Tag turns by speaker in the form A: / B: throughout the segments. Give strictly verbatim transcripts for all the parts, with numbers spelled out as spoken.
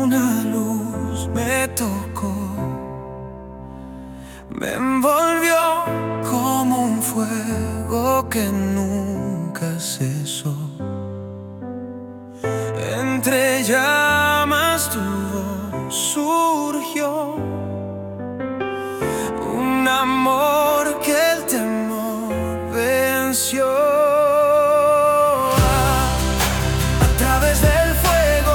A: una luz me tocó, me envolvió como un fuego que nunca cesó. Entre llamas tu voz surgió, un amor que el temor venció. A través del fuego,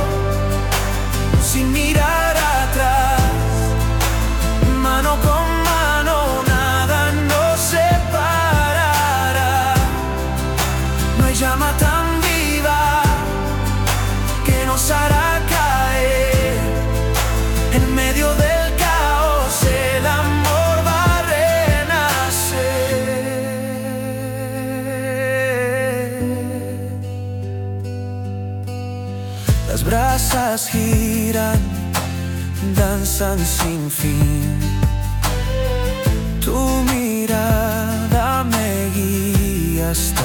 A: sin mirar atrás, mano con mano, nada nos separará. No hay llama tan viva que nos hará caer. En medio del caos el amor va a renacer. Las brasas giran, danzan sin fin. Tu mirada me guía hasta